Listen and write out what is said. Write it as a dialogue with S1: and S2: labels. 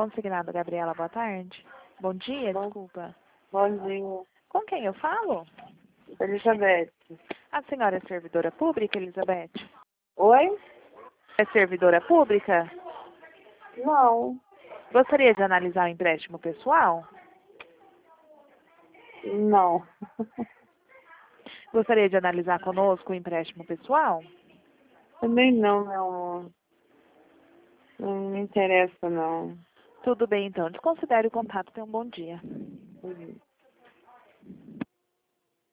S1: Consignado Gabriela, boa tarde. Bom dia,
S2: Bom,
S1: desculpa.
S2: bom dia,
S1: Com quem eu falo?
S2: Elizabeth.
S1: A senhora é servidora pública, Elizabeth?
S2: Oi?
S1: É servidora pública?
S2: Não,
S1: Gostaria de analisar o empréstimo pessoal?
S2: não.
S1: Gostaria de analisar conosco o empréstimo pessoal?
S2: Também não, meu amor. Não me interessa, não.
S1: Tudo bem, então. Desconsidere o contato. Tenha um bom dia.
S2: Uhum.